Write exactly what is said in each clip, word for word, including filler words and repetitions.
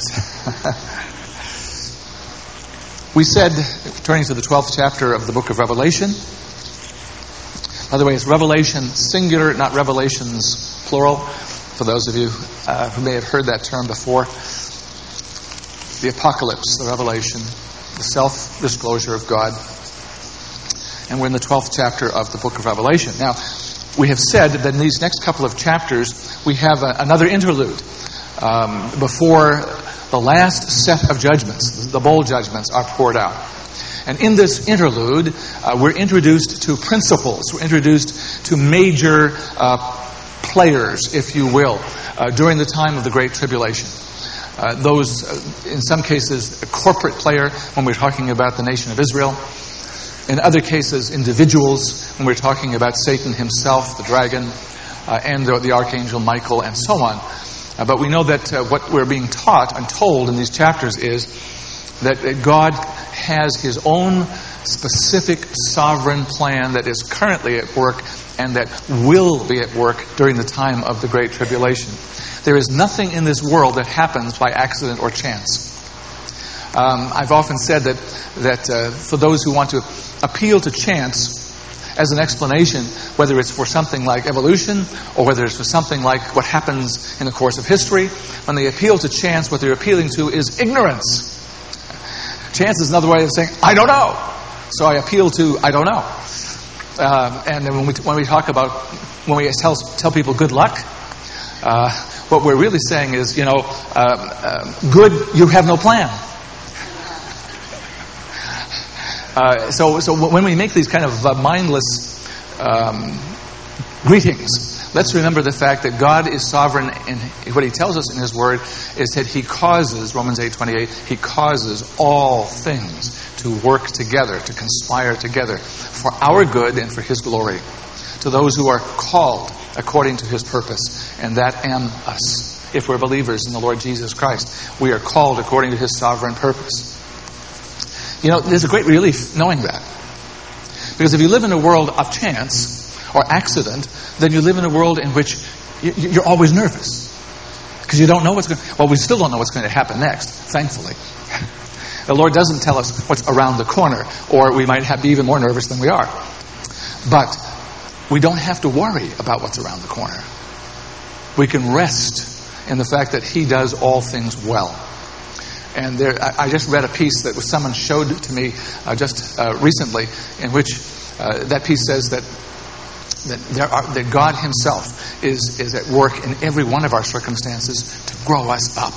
is. We said, turning to the twelfth chapter of the book of Revelation, by the way, it's Revelation singular, not Revelations plural, for those of you uh, who may have heard that term before. The apocalypse, the revelation, the self-disclosure of God. And we're in the twelfth chapter of the book of Revelation. Now, we have said that in these next couple of chapters, we have a, another interlude um, before the last set of judgments, the bowl judgments, are poured out. And in this interlude, uh, we're introduced to principles. We're introduced to major uh, players, if you will, uh, during the time of the Great Tribulation. Uh, those, uh, in some cases, a corporate player when we're talking about the nation of Israel. In other cases, individuals when we're talking about Satan himself, the dragon, uh, and the, the archangel Michael, and so on. Uh, but we know that uh, what we're being taught and told in these chapters is that uh, God has his own specific sovereign plan that is currently at work and that will be at work during the time of the Great Tribulation. There is nothing in this world that happens by accident or chance. Um, I've often said that that uh, for those who want to appeal to chance as an explanation, whether it's for something like evolution or whether it's for something like what happens in the course of history, when they appeal to chance, what they're appealing to is ignorance. Chance is another way of saying, I don't know. So I appeal to, I don't know. Uh, and then when we, when we talk about, when we tell, tell people good luck, uh, what we're really saying is, you know, uh, uh, good, you have no plan. Uh, so, so when we make these kind of uh, mindless um, greetings, let's remember the fact that God is sovereign, and what He tells us in His Word is that He causes, Romans eight twenty-eight, He causes all things to work together, to conspire together for our good and for His glory, to those who are called according to His purpose, and that am us. If we're believers in the Lord Jesus Christ, we are called according to His sovereign purpose. You know, there's a great relief knowing that. Because if you live in a world of chance or accident, then you live in a world in which you're always nervous. Because you don't know what's going to... Well, we still don't know what's going to happen next, thankfully. The Lord doesn't tell us what's around the corner, or we might have, be even more nervous than we are. But we don't have to worry about what's around the corner. We can rest in the fact that He does all things well. And there, I just read a piece that someone showed to me uh, just uh, recently, in which uh, that piece says that that there are that God Himself is is at work in every one of our circumstances to grow us up.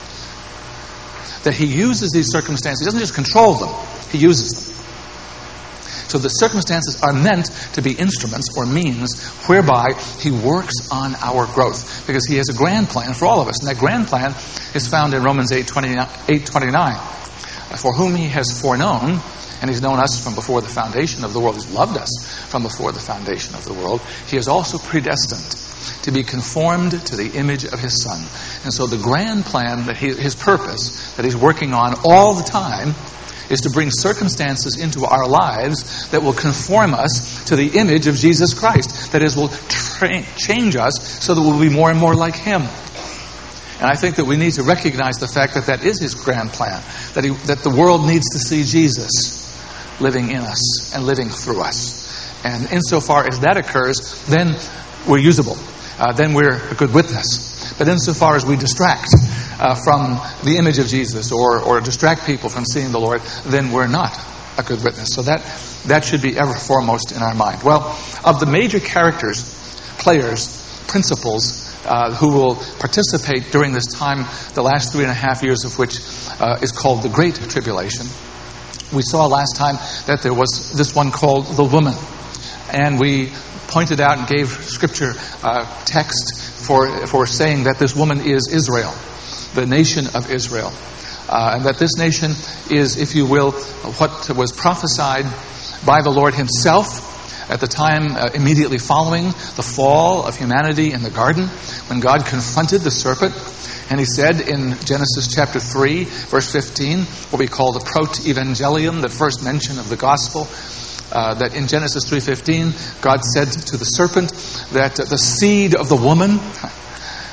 That He uses these circumstances; He doesn't just control them; He uses them. So the circumstances are meant to be instruments or means whereby He works on our growth. Because He has a grand plan for all of us. And that grand plan is found in Romans eight twenty-nine. For whom He has foreknown, and He's known us from before the foundation of the world. He's loved us from before the foundation of the world. He is also predestined to be conformed to the image of His Son. And so the grand plan, that he, His purpose, that He's working on all the time, is to bring circumstances into our lives that will conform us to the image of Jesus Christ. That is, will tra- change us so that we'll be more and more like Him. And I think that we need to recognize the fact that that is His grand plan. That, he, that the world needs to see Jesus living in us and living through us. And insofar as that occurs, then we're usable. Uh, then we're a good witness. But insofar as we distract uh, from the image of Jesus or, or distract people from seeing the Lord, then we're not a good witness. So that, that should be ever foremost in our mind. Well, of the major characters, players, principles, uh, who will participate during this time, the last three and a half years of which uh, is called the Great Tribulation, we saw last time that there was this one called the woman. And we pointed out and gave scripture uh, text for for saying that this woman is Israel, the nation of Israel. Uh, and that this nation is, if you will, what was prophesied by the Lord Himself at the time uh, immediately following the fall of humanity in the garden, when God confronted the serpent. And He said in Genesis chapter three, verse fifteen, what we call the proto-evangelium, the first mention of the gospel, Uh, that in Genesis three fifteen, God said to the serpent that uh, the seed of the woman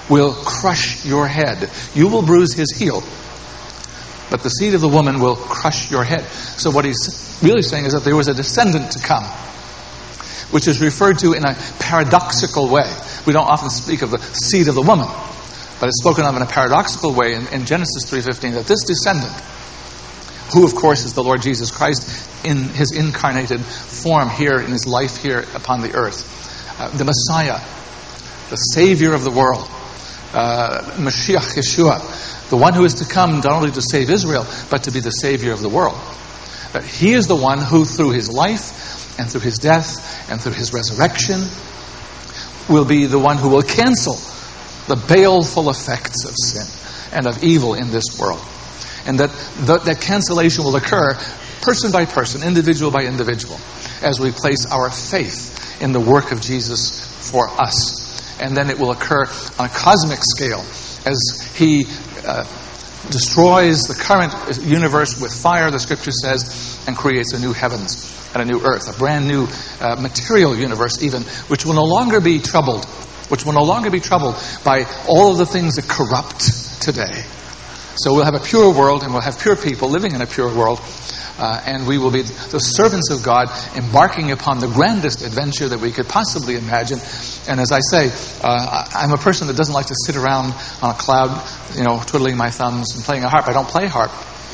will crush your head. You will bruise his heel, but the seed of the woman will crush your head. So what he's really saying is that there was a descendant to come, which is referred to in a paradoxical way. We don't often speak of the seed of the woman, but it's spoken of in a paradoxical way in, in Genesis three fifteen, that this descendant, who of course is the Lord Jesus Christ in his incarnated form here, in his life here upon the earth, uh, the Messiah, the Savior of the world, uh, Mashiach Yeshua, the one who is to come not only to save Israel, but to be the Savior of the world. That he is the one who, through his life and through his death and through his resurrection, will be the one who will cancel the baleful effects of sin and of evil in this world. And that th- that cancellation will occur person by person, individual by individual, as we place our faith in the work of Jesus for us. And then it will occur on a cosmic scale as he uh, destroys the current universe with fire, the scripture says, and creates a new heavens and a new earth, a brand new uh, material universe even, which will no longer be troubled, which will no longer be troubled by all of the things that corrupt today. So we'll have a pure world, and we'll have pure people living in a pure world, uh, and we will be the servants of God, embarking upon the grandest adventure that we could possibly imagine. And as I say, uh, I'm a person that doesn't like to sit around on a cloud, you know, twiddling my thumbs and playing a harp. I don't play harp.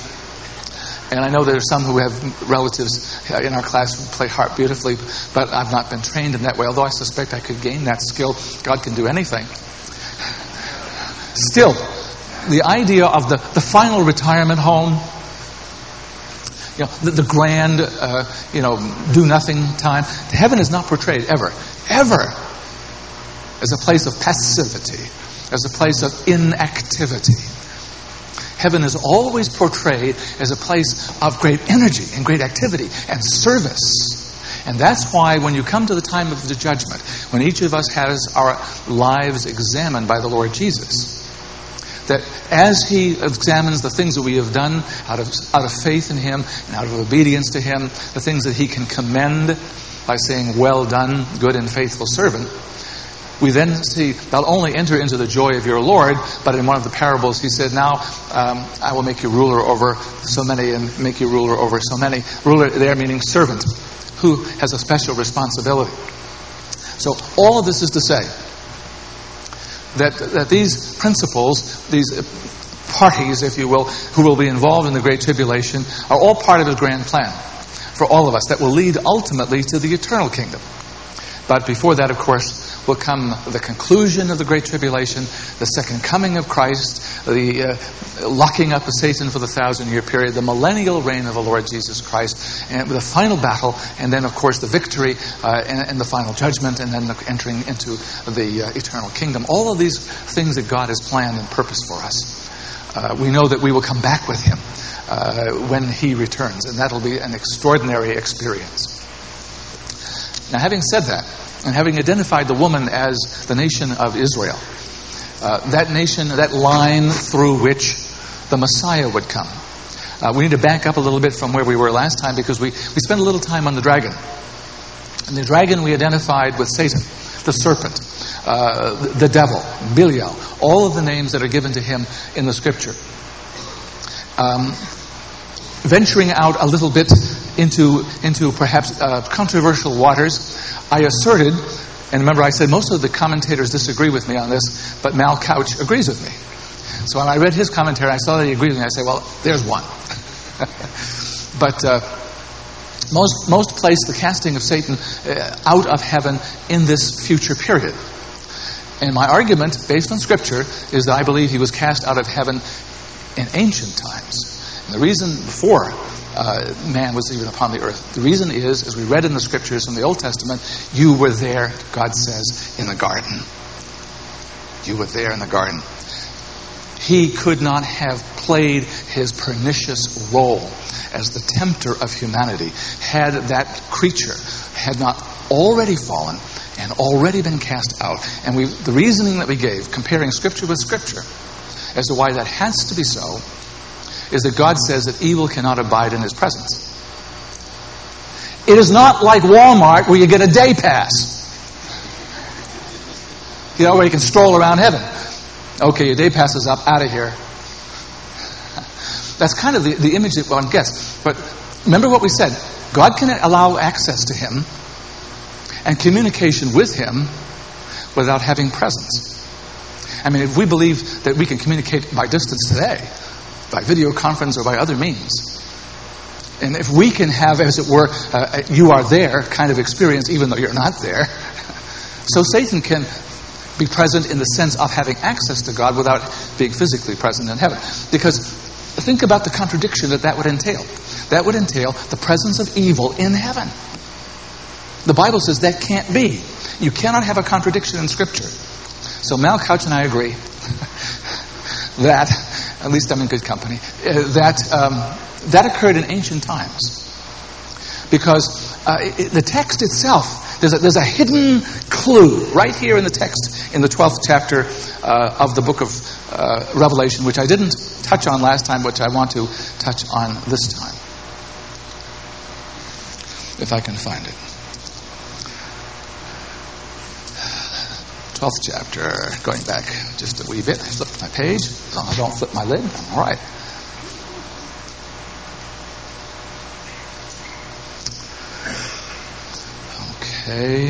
And I know there are some who have relatives in our class who play harp beautifully, but I've not been trained in that way, although I suspect I could gain that skill. God can do anything. Still, the idea of the, the final retirement home, you know, the, the grand, uh, you know, do-nothing time. Heaven is not portrayed ever, ever as a place of passivity, as a place of inactivity. Heaven is always portrayed as a place of great energy and great activity and service. And that's why when you come to the time of the judgment, when each of us has our lives examined by the Lord Jesus, that as he examines the things that we have done out of out of faith in him and out of obedience to him, the things that he can commend by saying, "Well done, good and faithful servant," we then see not only enter into the joy of your Lord, but in one of the parables he said, "Now um, I will make you ruler over so many and make you ruler over so many." Ruler there meaning servant, who has a special responsibility. So all of this is to say that, that these principles, these parties, if you will, who will be involved in the Great Tribulation, are all part of his grand plan for all of us that will lead ultimately to the eternal kingdom. But before that, of course, will come the conclusion of the Great Tribulation, the second coming of Christ, the uh, locking up of Satan for the thousand-year period, the millennial reign of the Lord Jesus Christ, and the final battle, and then, of course, the victory uh, and, and the final judgment, and then the entering into the uh, eternal kingdom. All of these things that God has planned and purposed for us. Uh, we know that we will come back with him uh, when he returns, and that'll be an extraordinary experience. Now, having said that, and having identified the woman as the nation of Israel, uh, that nation, that line through which the Messiah would come, uh, we need to back up a little bit from where we were last time, because we, we spent a little time on the dragon. And the dragon we identified with Satan, the serpent, uh, the, the devil, Belial, all of the names that are given to him in the scripture. Um, venturing out a little bit into into perhaps uh, controversial waters, I asserted, and remember I said most of the commentators disagree with me on this, but Mal Couch agrees with me. So when I read his commentary, I saw that he agreed with me. I say, well, there's one. But uh, most most place the casting of Satan uh, out of heaven in this future period. And my argument, based on Scripture, is that I believe he was cast out of heaven in ancient times. And the reason before uh, man was even upon the earth, the reason is, as we read in the Scriptures from the Old Testament, you were there, God says, in the garden. You were there in the garden. He could not have played his pernicious role as the tempter of humanity had that creature had not already fallen and already been cast out. And we, the reasoning that we gave, comparing Scripture with Scripture, as to why that has to be so, is that God says that evil cannot abide in his presence. It is not like Walmart where you get a day pass, you know, where you can stroll around heaven. Okay, your day passes up, out of here. That's kind of the, the image that one gets. But remember what we said. God can allow access to him and communication with him without having presence. I mean, if we believe that we can communicate by distance today, by video conference or by other means, and if we can have, as it were, uh, you are there kind of experience even though you're not there, so Satan can be present in the sense of having access to God without being physically present in heaven. Because think about the contradiction that that would entail. That would entail the presence of evil in heaven. The Bible says that can't be. You cannot have a contradiction in Scripture. So Mal Couch and I agree that, at least I'm in good company, uh, that um, that occurred in ancient times. Because uh, it, the text itself, there's a, there's a hidden clue right here in the text, in the twelfth chapter uh, of the book of uh, Revelation, which I didn't touch on last time, which I want to touch on this time. If I can find it. twelfth chapter, going back just a wee bit. I flipped my page. As long as I don't flip my lid, I'm all right. Okay.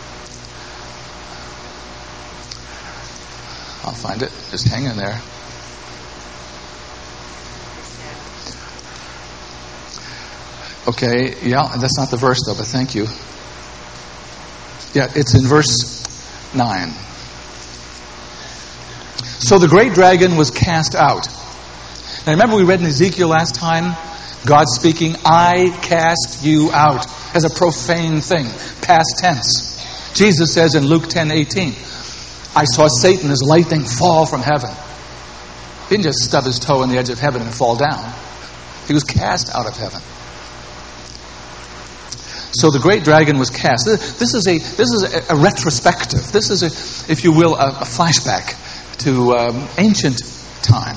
I'll find it. Just hang in there. Okay, yeah, that's not the verse though, but thank you. Yeah, it's in verse nine. So the great dragon was cast out. Now remember we read in Ezekiel last time, God speaking, I cast you out, as a profane thing, past tense. Jesus says in Luke ten eighteen, I saw Satan as lightning fall from heaven. He didn't just stub his toe on the edge of heaven and fall down. He was cast out of heaven. So the great dragon was cast. This is a this is a, a retrospective. This is a, if you will, a, a flashback to um, ancient time.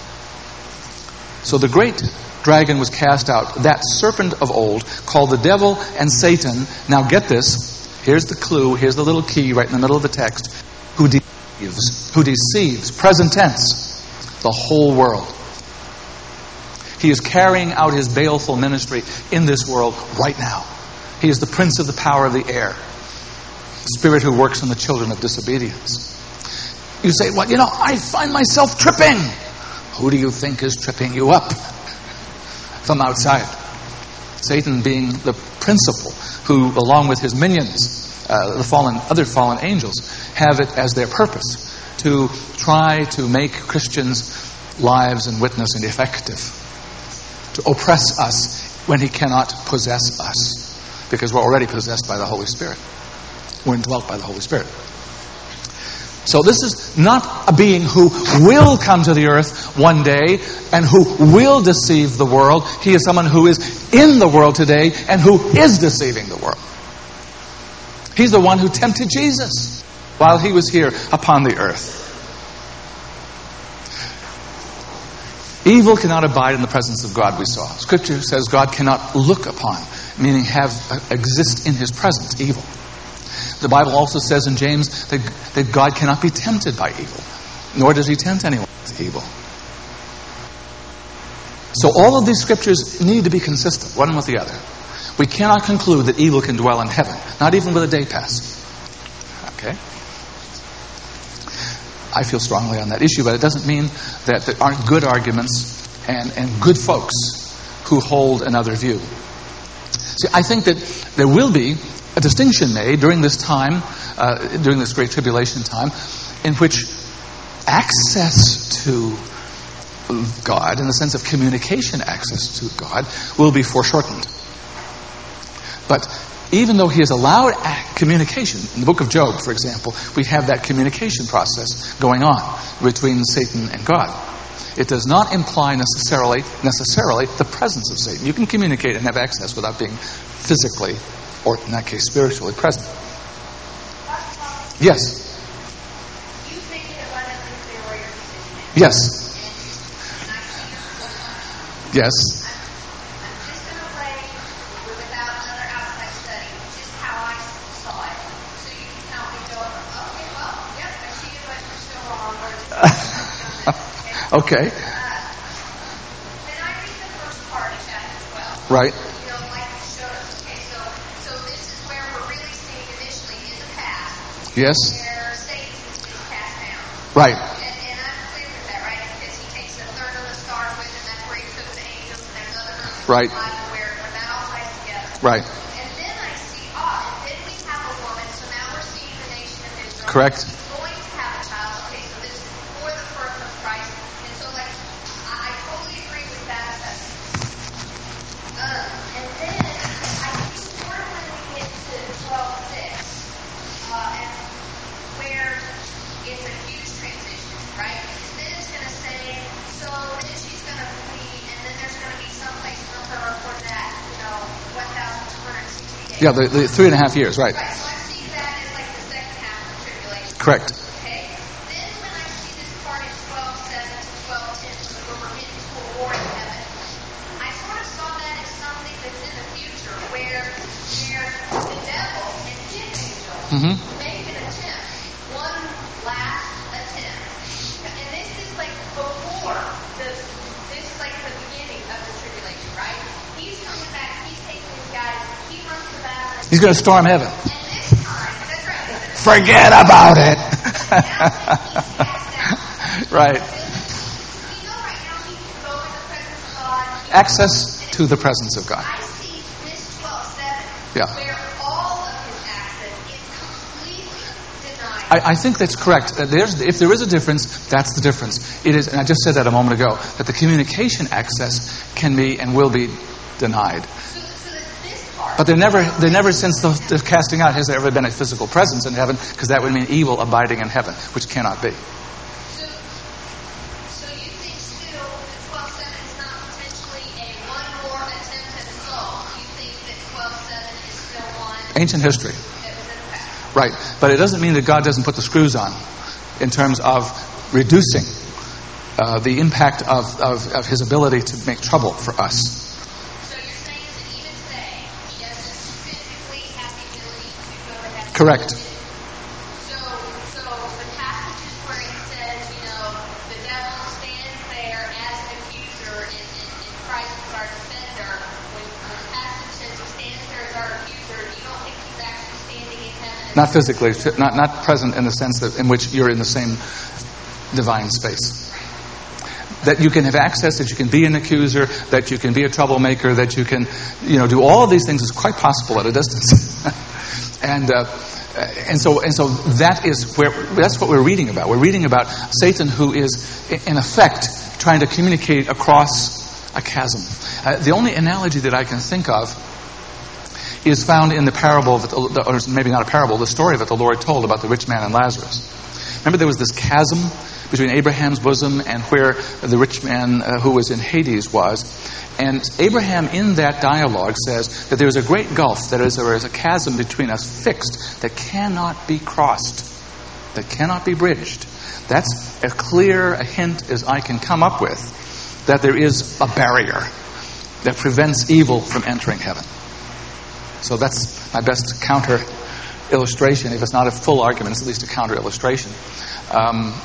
So the great dragon was cast out, that serpent of old, called the devil and Satan. Now get this. Here's the clue. Here's the little key right in the middle of the text. Who deceives? Who deceives? Present tense. The whole world. He is carrying out his baleful ministry in this world right now. He is the prince of the power of the air, the spirit who works in the children of disobedience. You say, well, you know, I find myself tripping. Who do you think is tripping you up? From outside. Satan being the principal who, along with his minions, uh, the fallen, other fallen angels, have it as their purpose to try to make Christians' lives and witness ineffective, to oppress us when he cannot possess us. Because we're already possessed by the Holy Spirit. We're indwelt by the Holy Spirit. So this is not a being who will come to the earth one day and who will deceive the world. He is someone who is in the world today and who is deceiving the world. He's the one who tempted Jesus while he was here upon the earth. Evil cannot abide in the presence of God, we saw. Scripture says God cannot look upon, meaning have uh, exist in his presence, evil. The Bible also says in James that, that God cannot be tempted by evil, nor does he tempt anyone with evil. So all of these scriptures need to be consistent, one with the other. We cannot conclude that evil can dwell in heaven, not even with a day pass. Okay? I feel strongly on that issue, but it doesn't mean that there aren't good arguments and, and good folks who hold another view. See, I think that there will be a distinction made during this time, uh, during this great tribulation time, in which access to God, in the sense of communication access to God, will be foreshortened. But even though he has allowed communication, in the book of Job, for example, we have that communication process going on between Satan and God. It does not imply necessarily necessarily the presence of Satan. You can communicate and have access without being physically, or in that case, spiritually present. Yes. You think it abundantly clear where your decision is. Yes. And I see your full time. Yes. I'm just going to lay, without another outside study, just how I saw it. So you can tell me, go, okay, well, yep, I see it, but you're still wrong. Or Okay. Uh, when I read the first part of chapter twelve, Right. you know, like you showed us, okay, so so this is where we're really seeing initially in the past Yes. where Satan is cast down. Right. And, and I'm clear with that, right? Because he takes a third of the stars with him, that's where he took the angels, and there's other verses Right. in the Bible where, where that all ties together. Right. And then I see, ah, and then we have a woman, so now we're seeing the nation of Israel. Correct. He's going to have a child. Okay, so this is before the birth of Christ. And so, like, I, I totally agree with that assessment. Um, and then I think sort of when we get to twelve six, uh, and where it's a huge transition, right? Because then it's going to say, so then she's going to flee, and then there's going to be someplace for her for that, you know, one thousand two hundred sixty days. Yeah, the, the three and a half years, right. Right, so I see that as like the second half of the tribulation. Correct. Okay? Then when I see this part in twelve seven to twelve ten, where we're getting to a war in heaven, I sort of saw that as something that's in the future, where, where the devil and his angels Mm-hmm. make an attempt, one last attempt. And this is like before the, this is like the beginning of the tribulation, right? He's coming back, he's taking his guys, he runs the battle. He's going to storm heaven. And this time, that's right. Forget about it. Now that he's cast out. Right. We know right now he can go in the presence of God. Access to the presence of God. I see this twelve seven, Yeah. where all of his access is completely denied. I, I think that's correct. Uh, There's, if there is a difference, that's the difference. It is, and I just said that a moment ago, that the communication access can be and will be denied. So, so that this part, But there never, there never since the, the casting out has there ever been a physical presence in heaven, because that would mean evil abiding in heaven, which cannot be. so, so you think still that twelve seven is not potentially a one more attempt at assault? You think that twelve seven is still one Ancient history. that was in the past? Right. But it doesn't mean that God doesn't put the screws on in terms of reducing uh, the impact of, of, of his ability to make trouble for us. So you're saying that even today, he doesn't physically have the ability to go to heaven? Correct. So, so the passages where it says, you know, the devil stands there as an accuser and, and, and Christ is our defender, when, when the passage says he stands there as our accuser, you don't think he's actually standing in heaven? Not physically, not, not present in the sense that in which you're in the same divine space. That you can have access, that you can be an accuser, that you can be a troublemaker, that you can, you know, do all of these things is quite possible at a distance. and uh, and so and so that is where that's what we're reading about. We're reading about Satan, who is in effect trying to communicate across a chasm. Uh, the only analogy that I can think of is found in the parable, that the, or maybe not a parable, the story that the Lord told about the rich man and Lazarus. Remember, there was this chasm between Abraham's bosom and where the rich man uh, who was in Hades was. And Abraham, in that dialogue, says that there is a great gulf, that is, there is a chasm between us fixed that cannot be crossed, that cannot be bridged. That's as clear a hint as I can come up with that there is a barrier that prevents evil from entering heaven. So that's my best counter illustration. If it's not a full argument, it's at least a counter illustration. Um,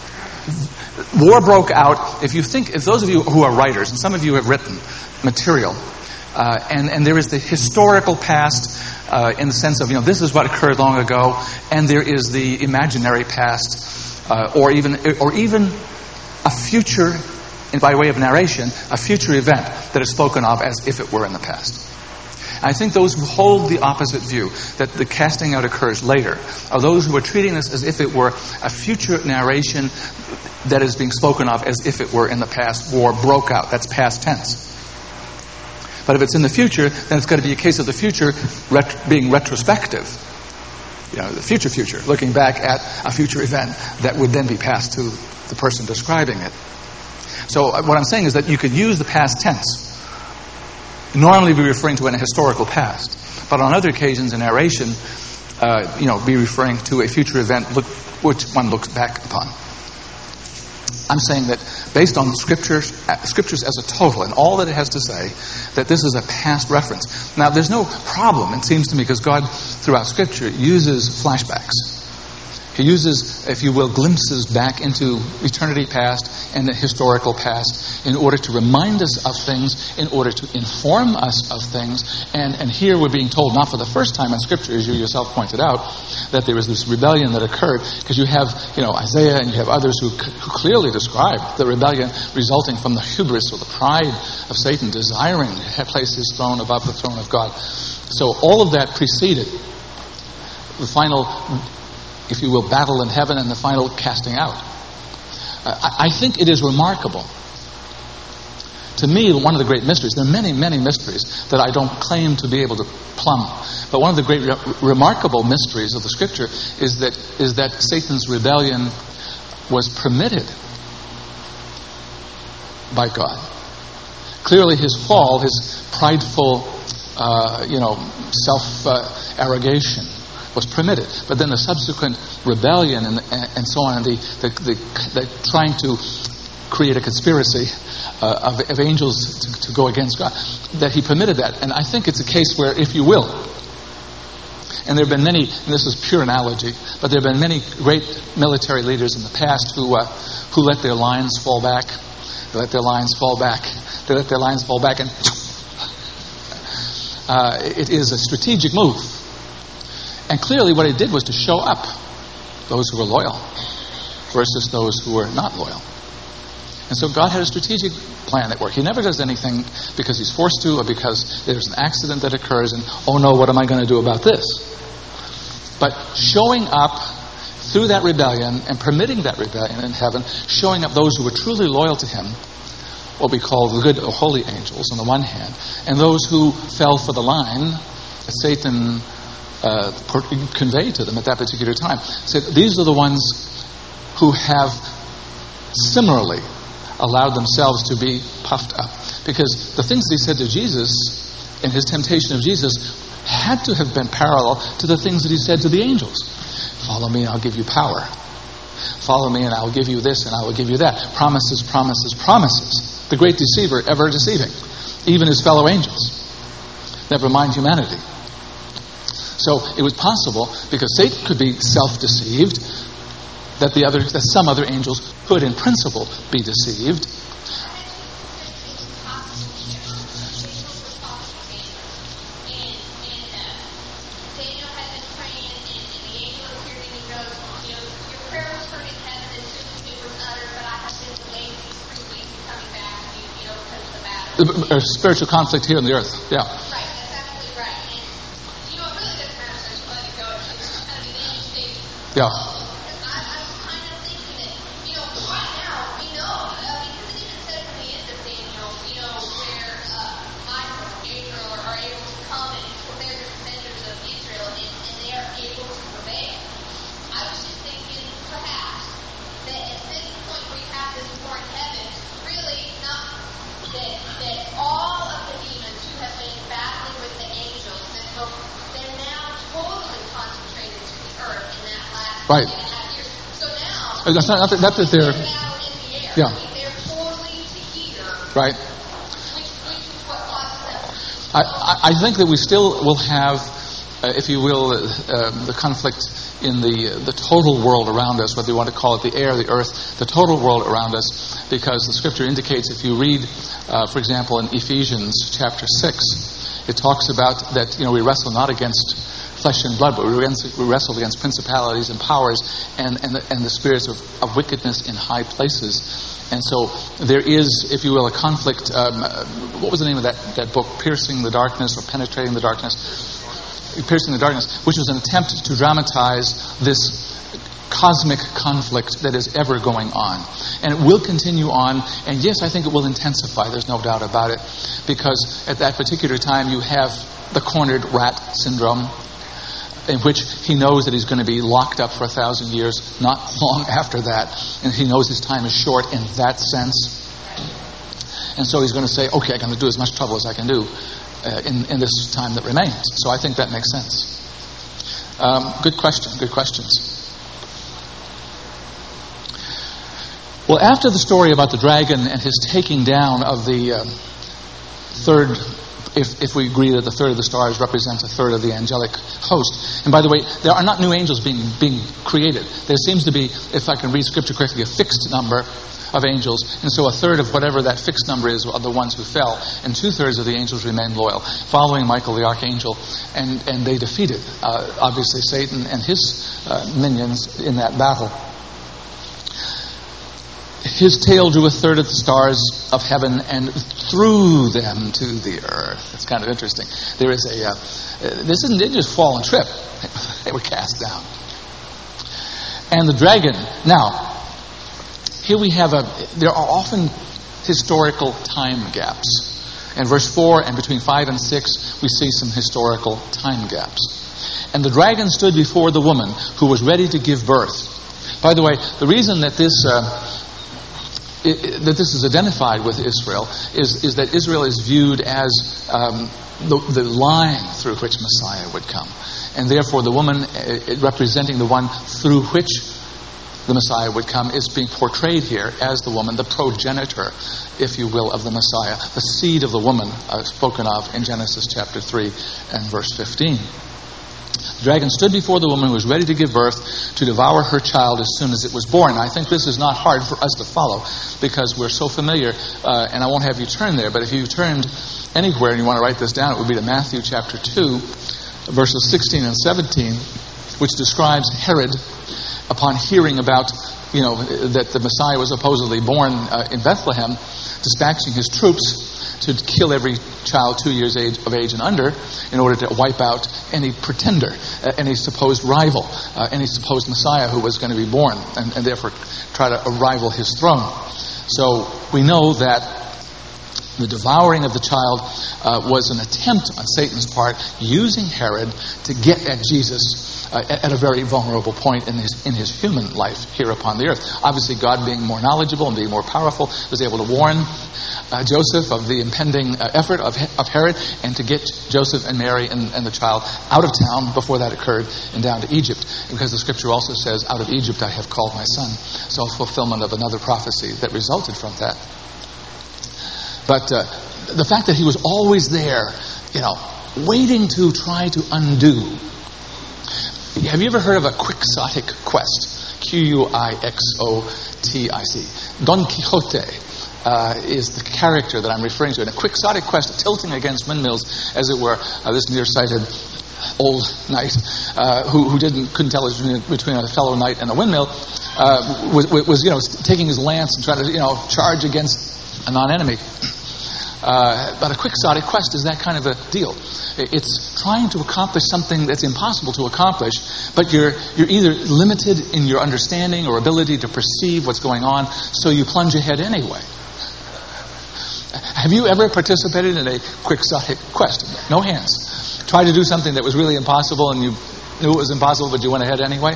war broke out. If you think, if those of you who are writers, and some of you have written material, uh, and, and there is the historical past uh, in the sense of, you know, this is what occurred long ago, and there is the imaginary past, uh, or even or even a future, by way of narration, a future event that is spoken of as if it were in the past. I think those who hold the opposite view, that the casting out occurs later, are those who are treating this as if it were a future narration that is being spoken of as if it were in the past. War broke out. That's past tense. But if it's in the future, then it's going to be a case of the future ret- being retrospective. You know, the future future, looking back at a future event that would then be passed to the person describing it. So what I'm saying is that you could use the past tense. Normally be referring to in a historical past, but on other occasions in narration, uh, you know, be referring to a future event look, which one looks back upon. I'm saying that based on scriptures, scriptures as a total and all that it has to say, that this is a past reference. Now, there's no problem, it seems to me, because God, throughout Scripture, uses flashbacks. He uses, if you will, glimpses back into eternity past and the historical past in order to remind us of things, in order to inform us of things. And, and here we're being told, not for the first time in Scripture, as you yourself pointed out, that there was this rebellion that occurred, because you have, you know, Isaiah and you have others who, who clearly describe the rebellion resulting from the hubris or the pride of Satan, desiring to place his throne above the throne of God. So all of that preceded the final, if you will, battle in heaven and the final casting out. Uh, I, I think it is remarkable. To me, one of the great mysteries, there are many, many mysteries that I don't claim to be able to plumb, but one of the great re- remarkable mysteries of the Scripture is that is that Satan's rebellion was permitted by God. Clearly his fall, his prideful, uh, you know, self-arrogation uh, was permitted. But then the subsequent rebellion and, and so on, and the, the, the, the trying to create a conspiracy uh, of, of angels to, to go against God, that he permitted that. And I think it's a case where, if you will, and there have been many, and this is pure analogy, but there have been many great military leaders in the past who uh, who let their lines fall back. They let their lines fall back. They let their lines fall back, and uh, it is a strategic move. And clearly what it did was to show up those who were loyal versus those who were not loyal. And so God had a strategic plan at work. He never does anything because he's forced to or because there's an accident that occurs and, oh no, what am I going to do about this? But showing up through that rebellion and permitting that rebellion in heaven, showing up those who were truly loyal to him, what we call the good or holy angels on the one hand, and those who fell for the line that Satan uh, conveyed to them at that particular time. So these are the ones who have similarly allowed themselves to be puffed up. Because the things that he said to Jesus in his temptation of Jesus had to have been parallel to the things that he said to the angels. Follow me and I'll give you power. Follow me and I will give you this and I will give you that. Promises, promises, promises. The great deceiver, ever deceiving. Even his fellow angels. Never mind humanity. So it was possible, because Satan could be self-deceived, that the other, that some other angels could, in principle, be deceived. A spiritual conflict here on the earth, yeah. Right, that's absolutely right. And, you know, it really doesn't matter so much let it go. It's just kind of an interesting. Yeah. Because I, I was kind of thinking that, you know, right now, we know, uh, because it even says in the end of Daniel, you know, where uh, Michael and Gabriel are, are able to come and because they're the defenders of Israel and, and they are able to prevail. I was just thinking, perhaps, that at this point we have this war in heaven, really not that that all of the demons who have been battling with the angels, that they're now totally concentrated to the earth in that last right. two and a half years. So now, that's not, not, that, not that they're now in the air. Yeah. I mean, they're totally to hear. Right. Which, which is what causes them. I, I, I think that we still will have, uh, if you will, uh, uh, the conflict in the uh, the total world around us, whether you want to call it the air, the earth, the total world around us, because the Scripture indicates, if you read, uh, for example, in Ephesians chapter six, it talks about that, you know, we wrestle not against flesh and blood, but we, against, we wrestle against principalities and powers and and the, and the spirits of, of wickedness in high places. And so there is, if you will, a conflict. Um, what was the name of that, that book? Piercing the Darkness or Penetrating the Darkness? Piercing the Darkness, which was an attempt to dramatize this cosmic conflict that is ever going on. And it will continue on, and yes, I think it will intensify, there's no doubt about it, because at that particular time you have the cornered rat syndrome, in which he knows that he's going to be locked up for a thousand years, not long after that, and he knows his time is short in that sense. And so he's going to say, okay, I'm going to do as much trouble as I can do uh, in, in this time that remains. So I think that makes sense. Um, good question, good questions. Well, after the story about the dragon and his taking down of the uh, third if, if we agree that the third of the stars represents a third of the angelic host. And by the way, there are not new angels being, being created. There seems to be, if I can read Scripture correctly, a fixed number of angels. And so a third of whatever that fixed number is are the ones who fell. And two-thirds of the angels remained loyal, following Michael the archangel. And, and they defeated, uh, obviously, Satan and his uh, minions in that battle. His tail drew a third of the stars of heaven and threw them to the earth. It's kind of interesting. There is a, uh, this isn't, they didn't just fall and trip. They were cast down. And the dragon, now, here we have a, there are often historical time gaps. In verse four and between five and six, we see some historical time gaps. And the dragon stood before the woman who was ready to give birth. By the way, the reason that this, uh, It, that this is identified with Israel is, is that Israel is viewed as um, the, the line through which Messiah would come. And therefore the woman uh, representing the one through which the Messiah would come is being portrayed here as the woman, the progenitor, if you will, of the Messiah, the seed of the woman uh, spoken of in Genesis chapter three and verse fifteen. The dragon stood before the woman who was ready to give birth to devour her child as soon as it was born. I think this is not hard for us to follow because we're so familiar, uh, and I won't have you turn there, but if you turned anywhere and you want to write this down, it would be to Matthew chapter two, verses sixteen and seventeen, which describes Herod upon hearing about, you know, that the Messiah was supposedly born uh, in Bethlehem, dispatching his troops to kill every child two years age, of age and under in order to wipe out any pretender, uh, any supposed rival, uh, any supposed Messiah who was going to be born, and, and therefore try to rival his throne. So we know that the devouring of the child uh, was an attempt on Satan's part, using Herod to get at Jesus uh, at a very vulnerable point in his in his human life here upon the earth. Obviously, God, being more knowledgeable and being more powerful, was able to warn Uh, Joseph of the impending uh, effort of, of Herod, and to get Joseph and Mary and, and the child out of town before that occurred and down to Egypt. Because the scripture also says, out of Egypt I have called my son. So a fulfillment of another prophecy that resulted from that. But uh, the fact that he was always there, you know, waiting to try to undo. Have you ever heard of a quixotic quest? Q U I X O T I C. Don Quixote Uh, is the character that I'm referring to. In a quixotic quest, tilting against windmills, as it were, uh, this nearsighted old knight uh, who, who didn't couldn't tell between a fellow knight and a windmill uh, was, was, you know, taking his lance and trying to, you know, charge against a non-enemy. Uh, but a quixotic quest is that kind of a deal. It's trying to accomplish something that's impossible to accomplish, but you're you're either limited in your understanding or ability to perceive what's going on, so you plunge ahead anyway. Have you ever participated in a quixotic quest? No hands. Tried to do something that was really impossible and you knew it was impossible, but you went ahead anyway?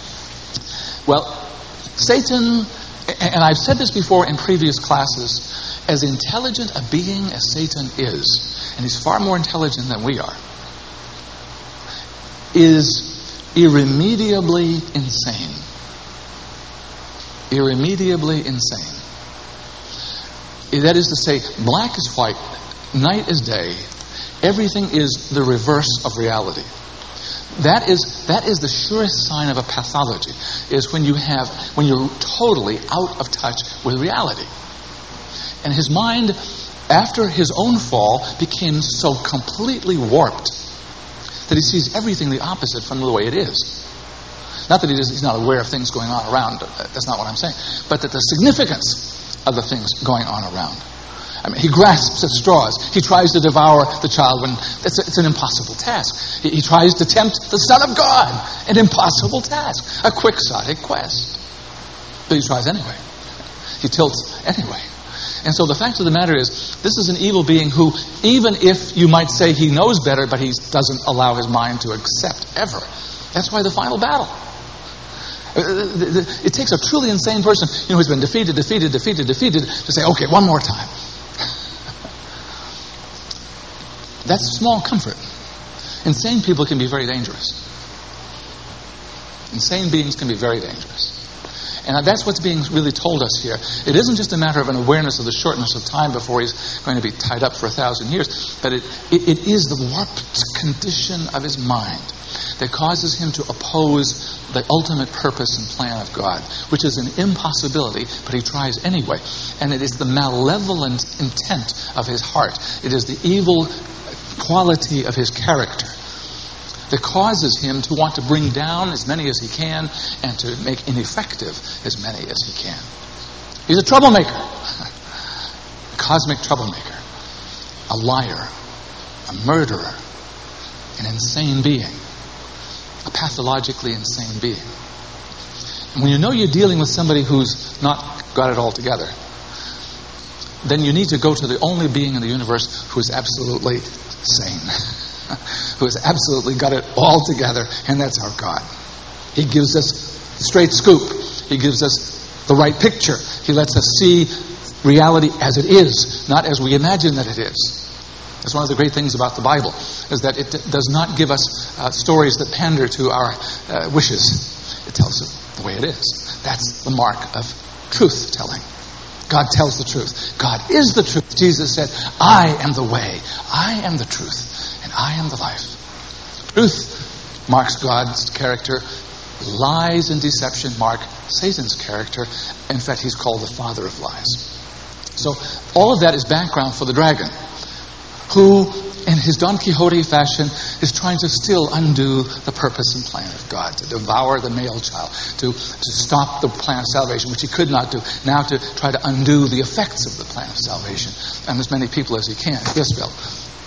Well, Satan, and I've said this before in previous classes, as intelligent a being as Satan is, and he's far more intelligent than we are, is irremediably insane. Irremediably insane. That is to say, black is white, night is day. Everything is the reverse of reality. That is that is the surest sign of a pathology, is when you have when you're totally out of touch with reality. And his mind, after his own fall, became so completely warped that he sees everything the opposite from the way it is. Not that he is, he's not aware of things going on around. That's not what I'm saying. But that the significance of the things going on around. I mean, he grasps at straws. He tries to devour the child when it's, a, it's an impossible task. He, he tries to tempt the Son of God. An impossible task. A quixotic quest. But he tries anyway. He tilts anyway. And so the fact of the matter is, this is an evil being who, even if you might say he knows better, but he doesn't allow his mind to accept ever. That's why the final battle. It takes a truly insane person, you know, who's been defeated, defeated, defeated, defeated, to say, okay, one more time. That's small comfort. Insane people can be very dangerous. Insane beings can be very dangerous. And that's what's being really told us here. It isn't just a matter of an awareness of the shortness of time before he's going to be tied up for a thousand years, but it, it, it is the warped condition of his mind that causes him to oppose the ultimate purpose and plan of God, which is an impossibility, but he tries anyway. And it is the malevolent intent of his heart. It is the evil quality of his character that causes him to want to bring down as many as he can and to make ineffective as many as he can. He's a troublemaker, a cosmic troublemaker, a liar, a murderer, an insane being, a pathologically insane being. And when you know you're dealing with somebody who's not got it all together, then you need to go to the only being in the universe who is absolutely sane. Who has absolutely got it all together, and that's our God. He gives us straight scoop. He gives us the right picture. He lets us see reality as it is, not as we imagine that it is. That's one of the great things about the Bible, is that it does not give us uh, stories that pander to our uh, wishes. It tells us the way it is. That's the mark of truth-telling. God tells the truth. God is the truth. Jesus said, I am the way. I am the truth. I am the life. Truth marks God's character. Lies and deception mark Satan's character. In fact, he's called the father of lies. So all of that is background for the dragon, who, in his Don Quixote fashion, is trying to still undo the purpose and plan of God, to devour the male child, to, to stop the plan of salvation, which he could not do, now to try to undo the effects of the plan of salvation, and as many people as he can. Yes, Bill?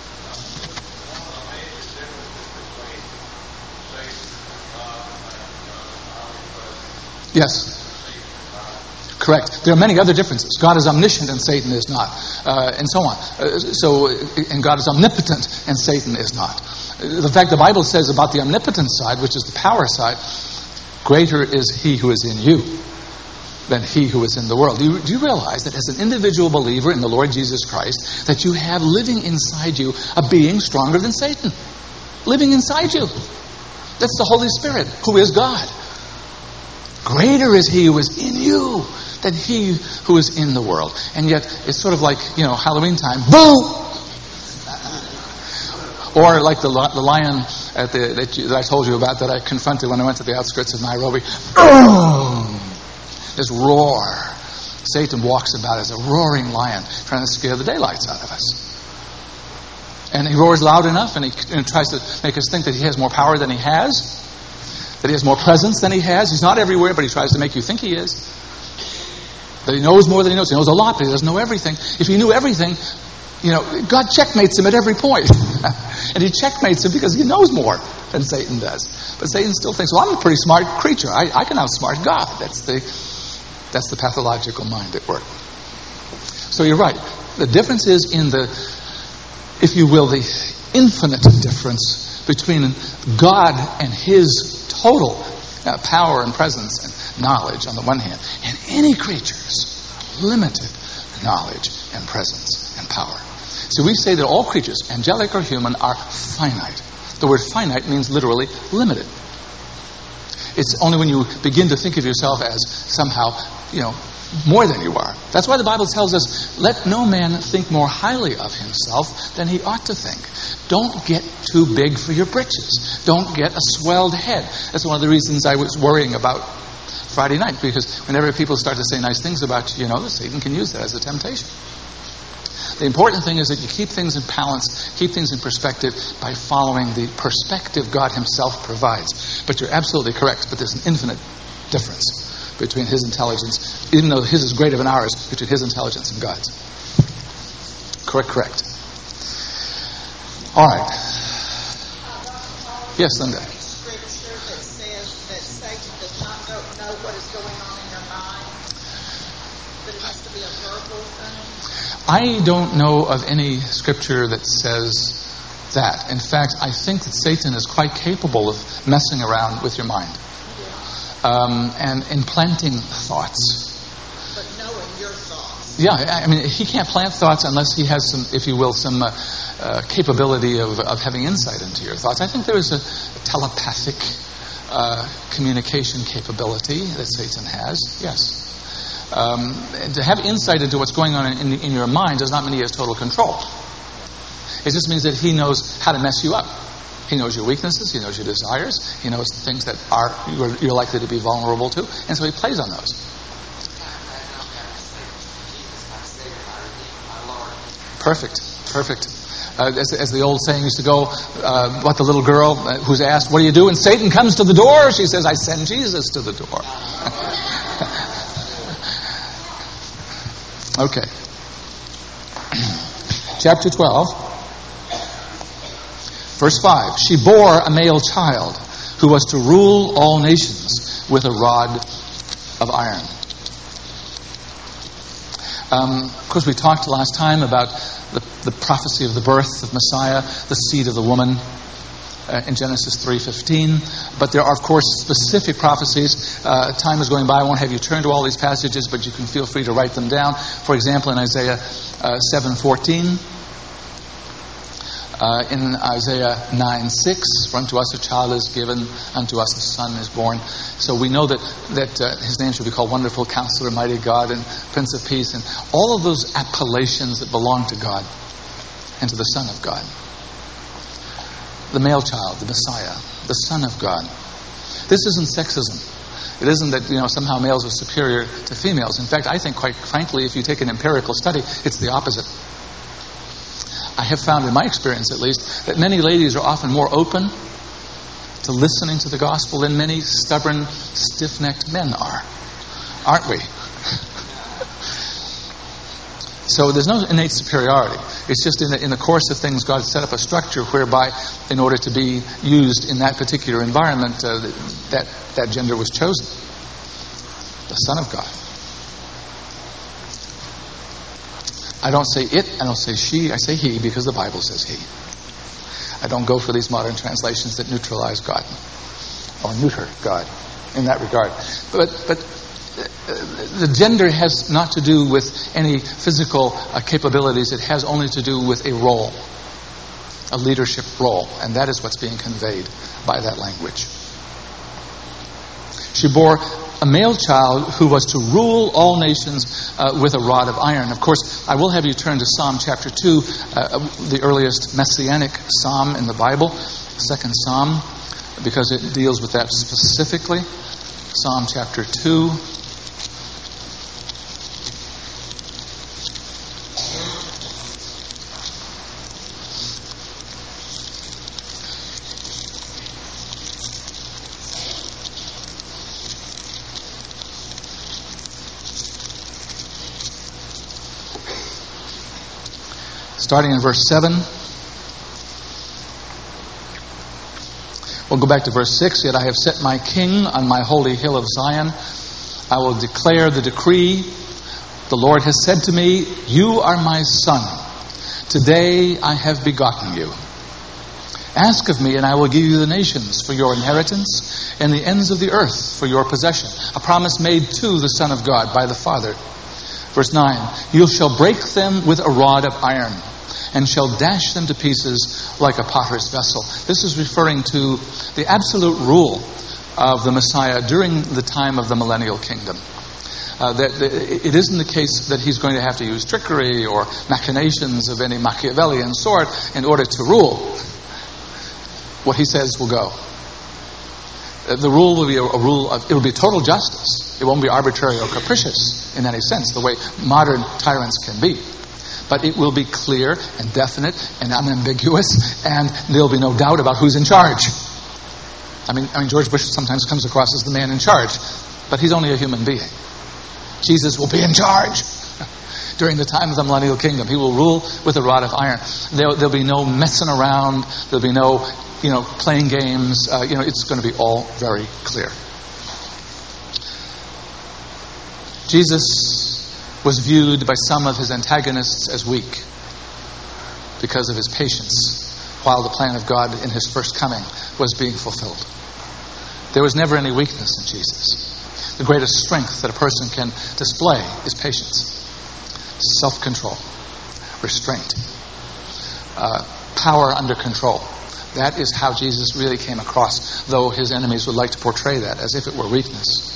Yes. Correct. There are many other differences. God is omniscient and Satan is not, uh, and so on. Uh, so, and God is omnipotent and Satan is not. The fact the Bible says about the omnipotent side, which is the power side, greater is he who is in you than he who is in the world. Do you, do you realize that as an individual believer in the Lord Jesus Christ, that you have living inside you a being stronger than Satan? Living inside you. That's the Holy Spirit, who is God. Greater is he who is in you than he who is in the world. And yet, it's sort of like, you know, Halloween time. Boom! Or like the, the lion at the, that, you, that I told you about that I confronted when I went to the outskirts of Nairobi. Boom! This roar. Satan walks about as a roaring lion, trying to scare the daylights out of us. And he roars loud enough, and he, and tries to make us think that he has more power than he has. That he has more presence than he has. He's not everywhere, but he tries to make you think he is. That he knows more than he knows. He knows a lot, but he doesn't know everything. If he knew everything, you know, God checkmates him at every point. And he checkmates him because he knows more than Satan does. But Satan still thinks, well, I'm a pretty smart creature. I, I can outsmart God. That's the, that's the pathological mind at work. So you're right. The difference is in the, if you will, the infinite difference between God and his total uh, power and presence and knowledge on the one hand, and any creature's limited knowledge and presence and power. So we say that all creatures, angelic or human, are finite. The word finite means literally limited. It's only when you begin to think of yourself as somehow, you know, more than you are. That's why the Bible tells us, let no man think more highly of himself than he ought to think. Don't get too big for your britches. Don't get a swelled head. That's one of the reasons I was worrying about Friday night, because whenever people start to say nice things about you, you know, Satan can use that as a temptation. The important thing is that you keep things in balance, keep things in perspective by following the perspective God himself provides. But you're absolutely correct, but there's an infinite difference between his intelligence, even though his is greater than ours, between his intelligence and God's. Correct, correct. All right. Yes, Linda. Scripture that says that Satan does not know what is going on in your mind, but it has to be a verbal thing? I don't know of any scripture that says that. In fact, I think that Satan is quite capable of messing around with your mind. Um, and implanting thoughts. But knowing your thoughts. Yeah, I mean, he can't plant thoughts unless he has some, if you will, some uh, uh, capability of, of having insight into your thoughts. I think there is a, a telepathic uh, communication capability that Satan has, yes. Um, to have insight into what's going on in, in your mind does not mean he has total control. It just means that he knows how to mess you up. He knows your weaknesses. He knows your desires. He knows the things that are you're, you're likely to be vulnerable to. And so he plays on those. Perfect. Perfect. Uh, as, as the old saying used to go, uh, what the little girl uh, who's asked, what do you do when Satan comes to the door? She says, I send Jesus to the door. Okay. Chapter twelve. Verse five, she bore a male child who was to rule all nations with a rod of iron. Um, of course, we talked last time about the, the prophecy of the birth of Messiah, the seed of the woman uh, in Genesis three fifteen. But there are, of course, specific prophecies. Uh, time is going by. I won't have you turn to all these passages, but you can feel free to write them down. For example, in Isaiah uh, seven fourteen. Uh, in Isaiah nine six, for unto us a child is given, unto us a son is born. So we know that, that uh, his name should be called Wonderful Counselor, Mighty God, and Prince of Peace, and all of those appellations that belong to God and to the Son of God. The male child, the Messiah, the Son of God. This isn't sexism. It isn't that, you know, somehow males are superior to females. In fact, I think, quite frankly, if you take an empirical study, it's the opposite. I have found, in my experience at least, that many ladies are often more open to listening to the gospel than many stubborn, stiff-necked men are. Aren't we? So there's no innate superiority. It's just in the, in the course of things, God set up a structure whereby, in order to be used in that particular environment, uh, that, that gender was chosen. The Son of God. I don't say it, I don't say she, I say he because the Bible says he. I don't go for these modern translations that neutralize God or neuter God in that regard. But but the gender has not to do with any physical uh, capabilities. It has only to do with a role, a leadership role, and that is what's being conveyed by that language. She bore a male child who was to rule all nations uh, with a rod of iron. Of course, I will have you turn to Psalm chapter two, uh, the earliest messianic psalm in the Bible, second psalm, because it deals with that specifically. Psalm chapter two. Starting in verse seven. We'll go back to verse six. Yet I have set my king on my holy hill of Zion. I will declare the decree. The Lord has said to me, you are my son. Today I have begotten you. Ask of me, and I will give you the nations for your inheritance, and the ends of the earth for your possession. A promise made to the Son of God by the Father. Verse nine. You shall break them with a rod of iron, and shall dash them to pieces like a potter's vessel. This is referring to the absolute rule of the Messiah during the time of the millennial kingdom. Uh, that, that it isn't the case that he's going to have to use trickery or machinations of any Machiavellian sort in order to rule. What he says will go. Uh, the rule will be a, a rule of, it will be total justice. It won't be arbitrary or capricious in any sense, the way modern tyrants can be. But it will be clear and definite and unambiguous, and there'll be no doubt about who's in charge. I mean, I mean, George Bush sometimes comes across as the man in charge, but he's only a human being. Jesus will be in charge during the time of the millennial kingdom. He will rule with a rod of iron. There, there'll be no messing around. There'll be no, you know, playing games. Uh, you know, it's going to be all very clear. Jesus was viewed by some of his antagonists as weak because of his patience while the plan of God in his first coming was being fulfilled. There was never any weakness in Jesus. The greatest strength that a person can display is patience, self-control, restraint, uh, power under control. That is how Jesus really came across, though his enemies would like to portray that as if it were weakness.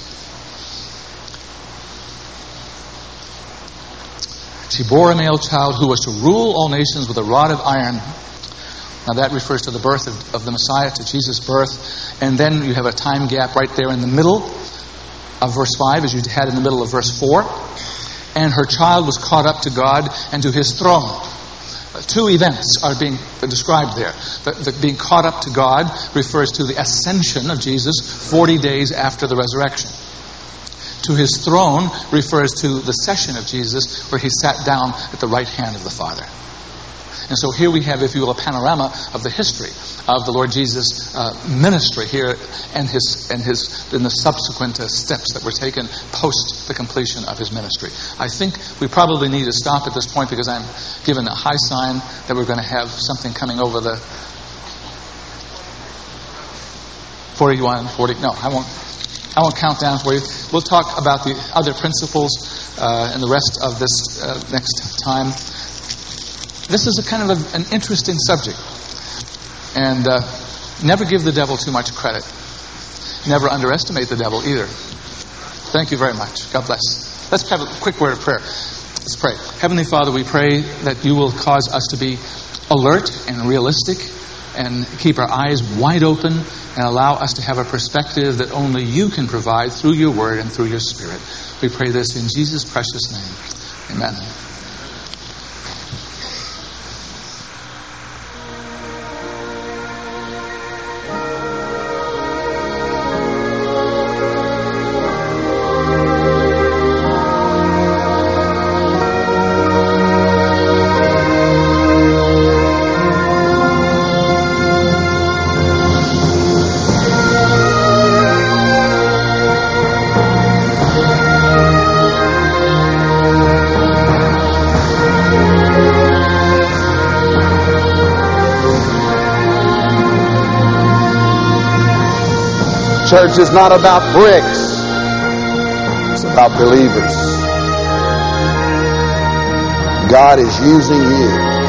She bore a male child who was to rule all nations with a rod of iron. Now that refers to the birth of, of the Messiah, to Jesus' birth. And then you have a time gap right there in the middle of verse five, as you had in the middle of verse four. And her child was caught up to God and to his throne. Uh, two events are being described there. The, the being caught up to God refers to the ascension of Jesus forty days after the resurrection. To his throne refers to the session of Jesus where he sat down at the right hand of the Father. And so here we have, if you will, a panorama of the history of the Lord Jesus' uh, ministry here and his and his in the subsequent uh, steps that were taken post the completion of his ministry. I think we probably need to stop at this point because I'm given a high sign that we're going to have something coming over the forty-one, forty. No, I won't. I won't count down for you. We'll talk about the other principles uh, and the rest of this uh, next time. This is a kind of a, an interesting subject. And uh, never give the devil too much credit. Never underestimate the devil either. Thank you very much. God bless. Let's have a quick word of prayer. Let's pray. Heavenly Father, we pray that you will cause us to be alert and realistic and keep our eyes wide open and allow us to have a perspective that only you can provide through your word and through your spirit. We pray this in Jesus' precious name. Amen. Church is not about bricks. It's about believers. God is using you